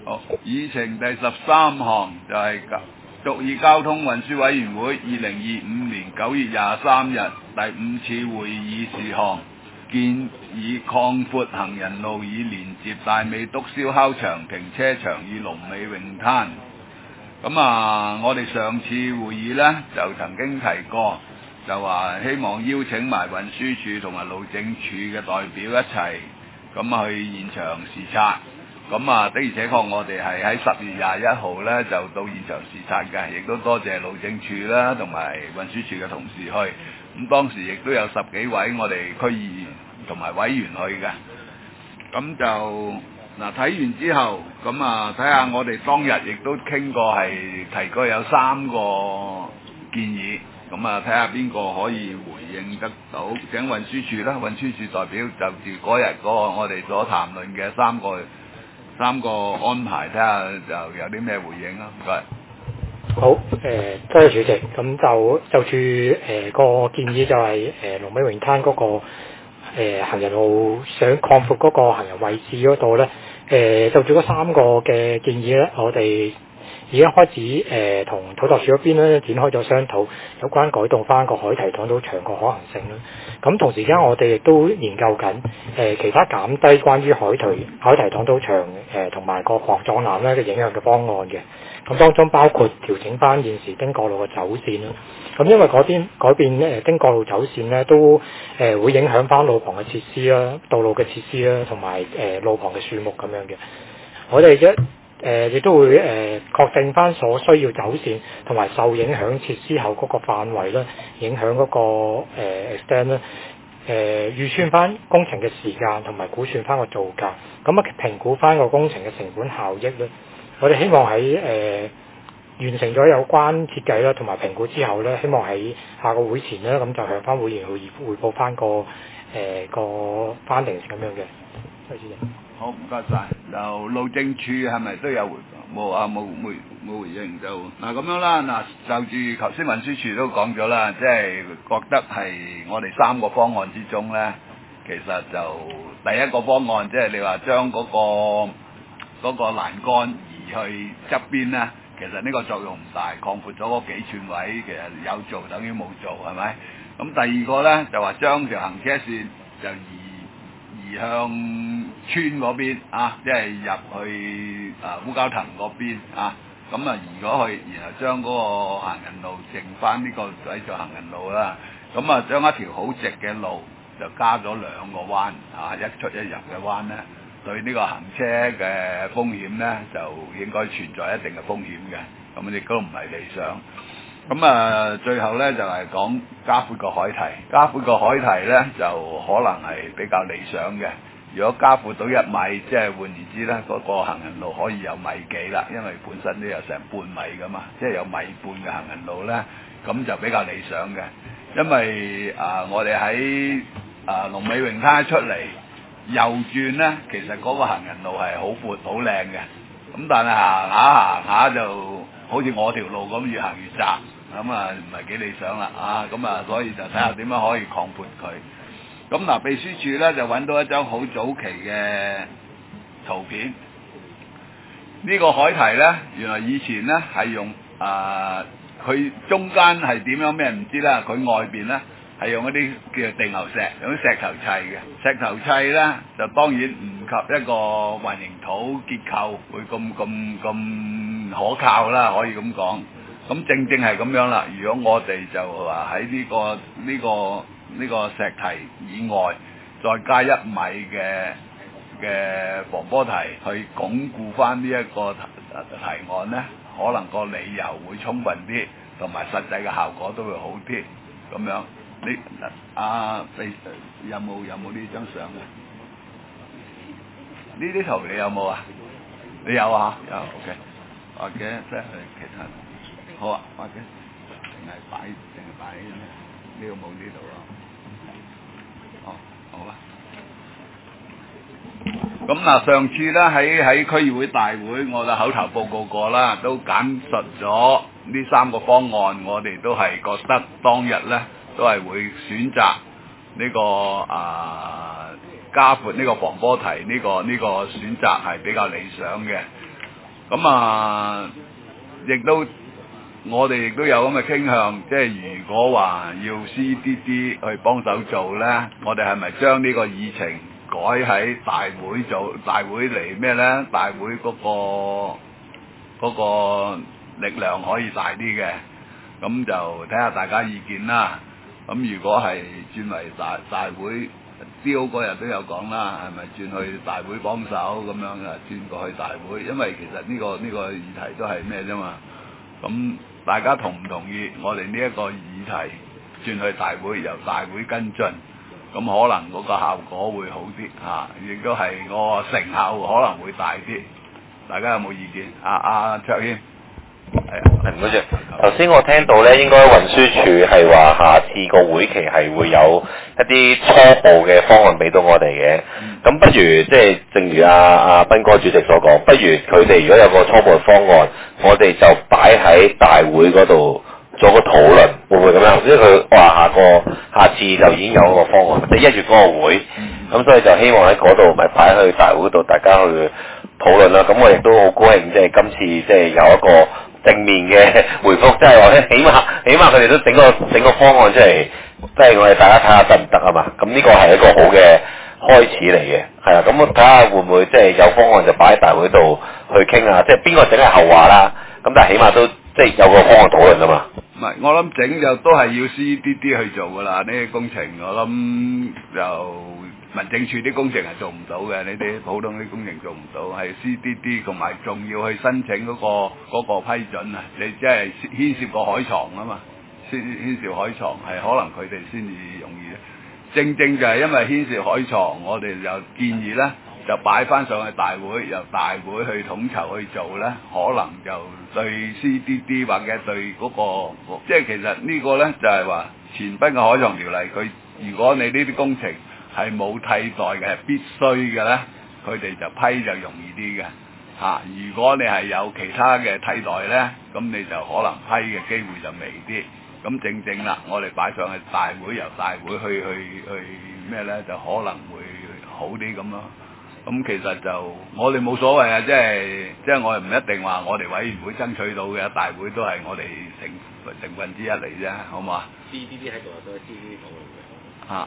好，議程第13項就係屬議交通運輸委員會2025年9月23日第5次會議事項，建議擴闊行人路以連接大美督燒烤場停車場與龍尾泳灘。我哋上次會議呢，就曾經提過，就話希望邀請埋運輸署同埋路政署嘅代表一齊去現場視察。的而且確我哋係喺10月21號呢，就到現場視察嘅，亦都多謝路政署啦同埋運輸署嘅同事去。當時亦都有10幾位我哋區議員同埋委員去嘅。睇完之後，睇下我哋當日亦都傾過係提過有3個建議，睇下邊個可以回應得到。請運輸署啦，運輸署代表就住嗰日嗰個我哋所談論嘅3個安排，睇下就有啲咩回應啦。唔該。 好，多謝主席。咁就住個建議就係龍尾泳灘嗰個行人路想擴闊嗰個行人位置嗰度咧，就住嗰3個嘅建議咧，我哋已經開始同土拓署嗰邊咧展開咗商討有關改動翻個海堤擋土牆個可行性啦。咁同時間我哋亦都研究緊其他減低關於海堤擋土牆同埋個防撞欄咧嘅影響嘅方案嘅。咁當中包括調整翻現時汀角路嘅走線啦。咁因為嗰邊改變汀角路走線咧，都會影響翻路旁嘅設施啦、道路嘅設施啦，同埋路旁嘅樹木咁樣嘅。我哋亦都會確定翻所需要走線同埋受影響設施後嗰個範圍啦，影響嗰個extent 啦。預算翻工程嘅時間同埋估算翻個造價，評估翻個工程嘅成本效益咧。我哋希望喺完成咗有關設計啦同埋評估之後咧，希望喺下個會前咧，咁就向翻會員去匯報翻個findings咁樣嘅。多謝主席。 好，唔該晒。就路政署係咪都有回冇回應就咁樣啦。就住頭先運輸署都講咗啦，即係覺得係我哋3個方案之中咧，其實就第一個方案即係你話將嗰個欄杆移去側邊咧，其實呢個作用唔大，擴闊咗嗰幾寸位，其實有做等於冇做，係咪？咁第二個咧就話將條行車線就移向村嗰邊即係入去烏蛟騰嗰邊移咗去，然後將嗰個行人路剩翻呢個位做行人路啦。將一條好直嘅路就加咗2個彎一出一入嘅彎咧，對呢個行車嘅風險咧就應該存在一定嘅風險嘅，亦都唔係理想。最後咧就係講加闊個海堤，加闊個海堤咧就可能係比較理想嘅。如果加闊到1米，即係換言之咧，嗰個行人路可以有1.幾米啦，因為本身都有成半米噶嘛，即係有1.5米嘅行人路咧，咁就比較理想嘅。因為我哋喺龍尾泳灘出嚟右轉咧，其實嗰個行人路係好闊好靚嘅，但係行下就好似我條路咁越行越窄，唔係幾理想啦所以就睇下點樣可以擴闊佢。秘書處咧就揾到一張好早期嘅圖片，呢個海堤咧原來以前咧係用佢中間係點樣咩唔知啦，佢外邊咧係用一啲叫做地牛石，用啲石頭砌嘅。石頭砌咧就當然唔及一個混凝土結構會咁可靠啦，可以咁講。正係咁樣啦。如果我哋就話喺呢個石堤以外再加1米嘅防波堤去鞏固翻呢一個堤岸咧，可能個理由會充分啲，同埋實際嘅效果都會好啲。咁樣，你有冇呢張相嘅？呢啲圖你有冇啊？你有啊？有 OK。或者即係其他好啊，或者淨係擺呢個冇呢度咯。好啦。上次咧喺區議會大會，我哋口頭報告過啦，都簡述咗呢3個方案，我哋都係覺得當日咧都係會選擇呢個加闊呢個防波堤呢個選擇係比較理想嘅。 咁啊，亦都我哋亦都有咁嘅傾向，即係如果話要 CDD 去幫手做咧，我哋係咪將呢個議程改喺大會做？大會嚟咩咧？大會嗰個力量可以大啲嘅，咁就睇下大家意見啦。咁如果係轉為大會，標嗰日都有講啦，係咪轉去大會幫手咁樣啊？轉過去大會，因為其實呢個議題都係咩啫嘛。咁大家同唔同意我哋呢一個議題轉去大會，由大會跟進，咁可能嗰個效果會好啲嚇，亦都係個成效可能會大啲。大家有冇意見？阿卓軒， 唔該謝。頭先我聽到咧，應該運輸署係話下次個會期係會有一啲初步嘅方案俾到我哋嘅。咁不如即係正如阿斌哥主席所講，不如佢哋如果有個初步嘅方案，我哋就擺喺大會嗰度做個討論，會唔會咁樣？因為佢話下次就已經有個方案，即係1月嗰個會，咁所以就希望喺嗰度咪擺去大會度，大家去討論啦。咁我亦都好高興，即係今次即係有一個正面嘅回覆，即係話咧，起碼佢哋都整個方案出嚟，即係我哋大家睇下得唔得啊嘛。咁呢個係一個好嘅開始嚟嘅，係啊。咁我睇下會唔會即係有方案就擺喺大會度去傾下，即係邊個整係後話啦。咁但係起碼都即係有個方案討論啊嘛。 唔係，我諗整就都係要 CDD 去做噶啦，呢啲工程我諗就民政處啲工程係做唔到嘅，呢啲普通啲工程做唔到，係 CDD 同埋仲要去申請嗰個批准啊！你即係牽涉個海床啊嘛，牽涉海床係可能佢哋先至容易。正正就係因為牽涉海床，我哋就建議咧就擺翻上去大會，由大會去統籌去做咧，可能就對 CDD 或者對嗰個，即係其實呢個咧就係話前賓嘅海床條例，佢如果你呢啲工程係冇替代嘅，係必須嘅咧，佢哋就批就容易啲嘅嚇。如果你係有其他嘅替代咧，咁你就可能批嘅機會就微啲。咁正啦，我哋擺上去大會，由大會去咩咧，就可能會好啲咁咯。咁其實就我哋冇所謂啊，即係我哋唔一定話我哋委員會爭取到嘅，大會都係我哋成分之一嚟啫，好唔好啊？CDD 喺度都係 CDD 討論嘅。嚇，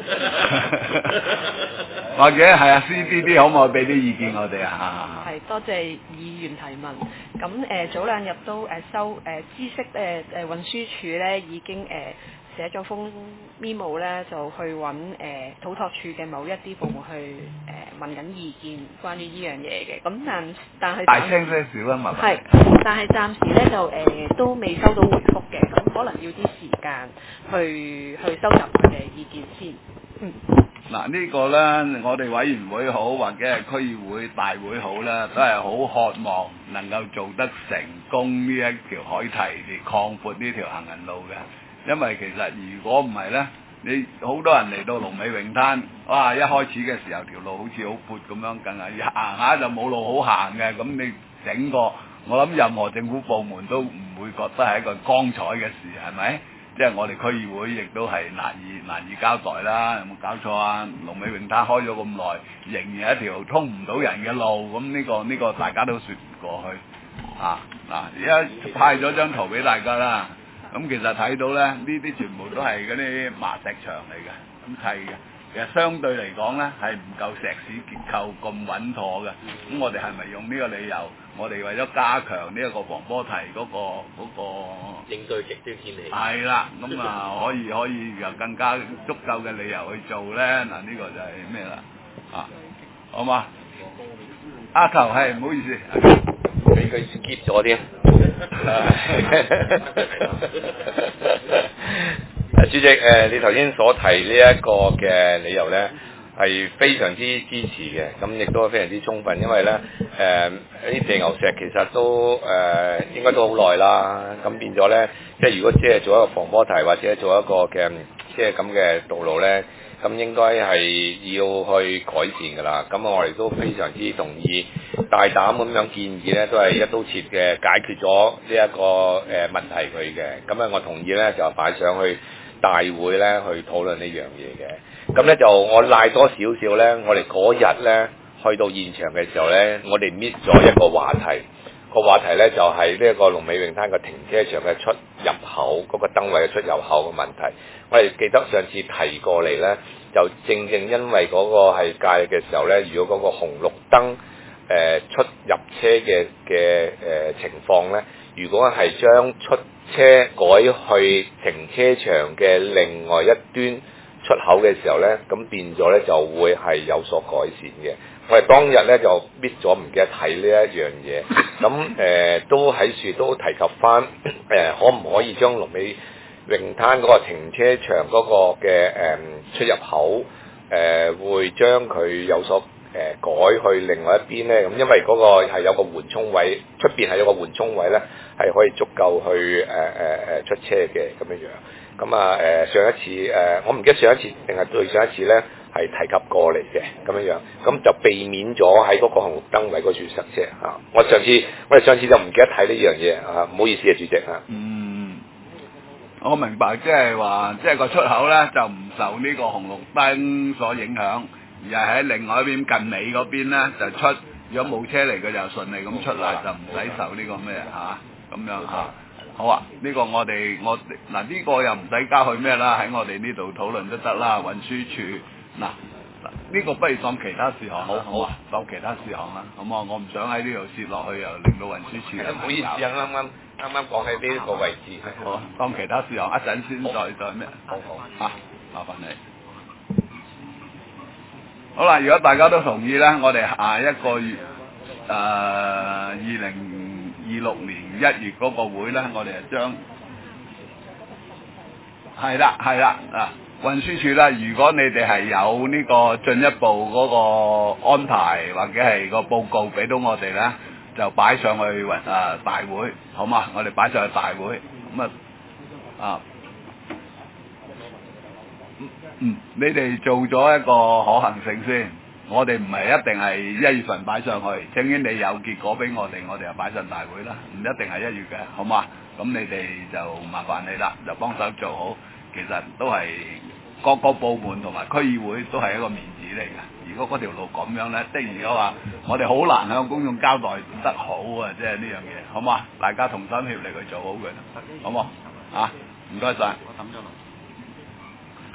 或者係啊 CDD 可唔可以俾啲意見我哋啊？ 係多謝議員提問。咁早兩日都知悉運輸署咧已經寫咗封 memo 咧，就去揾土拓署嘅某一啲部門去問緊意見，關於呢樣嘢嘅。咁但係大聲些少啊嘛。係，但係暫時咧就都未收到回覆嘅，咁可能要啲時間去收集佢嘅意見先。 嗱呢個咧，我哋委員會好，或者係區議會大會好咧，都係好渴望能夠做得成功呢一條海堤嚟擴闊呢條行人路嘅。因為其實如果唔係咧，你好多人嚟到龍尾泳灘，哇！一開始嘅時候條路好似好闊咁樣，梗係行下就冇路好行嘅。咁你整個，我諗任何政府部門都唔會覺得係一個光彩嘅事，係咪？即係我哋區議會亦都係難以交代啦。有冇搞錯啊？龍尾泳灘開咗咁耐，仍然係一條通唔到人嘅路，咁呢個大家都説唔過去啊！嗱，而家派咗張圖俾大家啦。咁其實睇到咧，呢啲全部都係嗰啲麻石牆嚟嘅，咁砌嘅。其實相對嚟講咧，係唔夠石屎結構咁穩妥嘅。咁我哋係咪用呢個理由？我哋為咗加強呢一個防波堤嗰個應對極端天氣。係啦，咁啊可以有更加足夠嘅理由去做咧。嗱，呢個就係咩啦？啊，好嘛？阿球係唔好意思， 俾佢 skip 咗添。主席，你頭先所提呢一個嘅理由咧，係非常之支持嘅，咁亦都非常之充分，因為咧呢啲地牛石其實都應該都好耐啦，咁變咗咧，即係如果只係做一個防波堤或者做一個嘅即係咁嘅道路咧，咁應該係要去改善㗎啦。咁我哋都非常之同意，大膽咁樣建議咧，都係一刀切嘅解決咗呢一個問題佢嘅。咁我同意咧就擺上去大會咧去討論呢樣嘢嘅。咁咧就我賴多少少咧，我哋嗰日咧去到現場嘅時候咧，我哋 miss 咗一個話題， 個話題咧就係呢一個龍尾泳灘嘅停車場嘅出入口嗰個燈位嘅出入口嘅問題。我哋記得上次提過嚟咧，就正因為嗰個係假日嘅時候咧，如果嗰個紅綠燈出入車嘅情況咧，如果係將出車改去停車場嘅另外一端出口嘅時候咧，咁變咗咧就會係有所改善嘅。我哋當日咧就 miss 咗，唔記得睇呢一樣嘢。咁都喺處都提及翻可唔可以將龍尾泳灘嗰個停車場嗰個嘅出入口會將佢有所改去另外一邊咧？咁因為嗰個係有個緩衝位，出邊係有個緩衝位咧，係可以足夠去出車嘅咁樣樣。咁上一次我唔記得上一次定係對上一次咧係提及過嚟嘅咁樣樣，咁就避免咗喺嗰個紅綠燈位嗰處塞車嚇。我哋上次就唔記得睇呢樣嘢啊，唔好意思啊，主席嚇。 我明白，即係話，即係個出口咧就唔受呢個紅綠燈所影響，而係喺另外一邊近尾嗰邊咧就出。如果冇車嚟嘅就順利咁出嚟，就唔使受呢個咩咁樣嚇。好啊，呢個我哋嗱呢個又唔使加去咩啦，喺我哋呢度討論都得啦。運輸署嗱呢個不如當其他事項，好啊，當其他事項啦，好嘛？我唔想喺呢度蝕落去，又令到運輸署唔好意思啊，啱啱講喺呢個位置， 好啊，當其他事項，一陣先再咩？好麻煩你。好啦，如果大家都同意咧，我哋下一個月2026年1月嗰個會咧，我哋就將係啦運輸署啦，如果你哋係有呢個進一步嗰個安排或者係個報告俾到我哋咧，就擺上去大會，好嘛？我哋擺上去大會咁你哋做咗一個可行性先，我哋唔係一定係1月份擺上去，正因你有結果俾我哋就擺上大會啦，唔一定係1月嘅，好嘛？咁你哋就麻煩你啦，就幫手做好。其實都係各個部門同埋區議會都係一個面子嚟嘅。如果嗰條路咁樣咧，如果話我哋好難向公眾交代得好啊，即係呢樣嘢，好嘛？大家同心協力去做好佢，好冇？唔該晒。我抌咗啦。